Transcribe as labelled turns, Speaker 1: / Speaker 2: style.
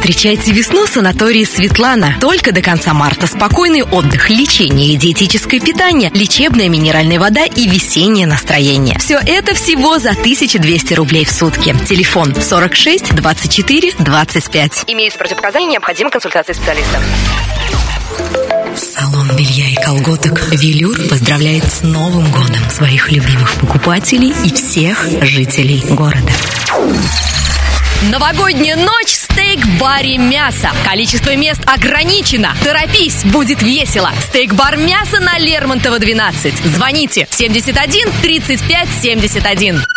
Speaker 1: Встречайте весну в санатории Светлана. Только до конца марта спокойный отдых, лечение и диетическое питание, лечебная минеральная вода и весеннее настроение. Все это всего за 1200 рублей в сутки. Телефон 46 24 25.
Speaker 2: Имеются противопоказания, необходима консультация специалиста.
Speaker 1: Салон белья и колготок «Велюр» поздравляет с Новым годом своих любимых покупателей и всех жителей города.
Speaker 2: Новогодняя ночь в стейк-баре «Мясо». Количество мест ограничено. Торопись, будет весело. Стейк-бар «Мясо» на Лермонтова, 12. Звоните 71 35 71.